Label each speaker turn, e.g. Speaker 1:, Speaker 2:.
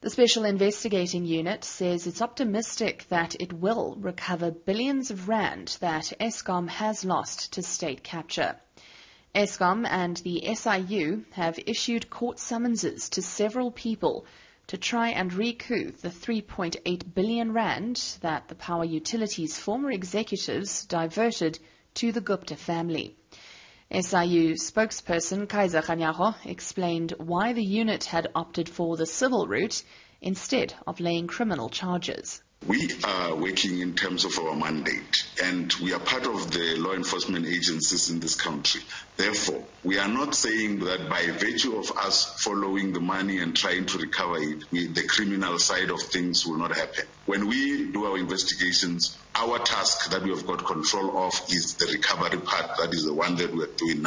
Speaker 1: The Special Investigating Unit says it's optimistic that it will recover billions of rand that Eskom has lost to state capture. Eskom and the SIU have issued court summonses to several people to try and recoup the 3.8 billion rand that the power utility's former executives diverted to the Gupta family. SIU spokesperson Kaiser Kganyago explained why the unit had opted for the civil route instead of laying criminal charges.
Speaker 2: We are working in terms of our mandate, and we are part of the law enforcement agencies in this country. Therefore, we are not saying that by virtue of us following the money and trying to recover it, the criminal side of things will not happen. When we do our investigations, our task that we have got control of is the recovery part. That is the one that we are doing now.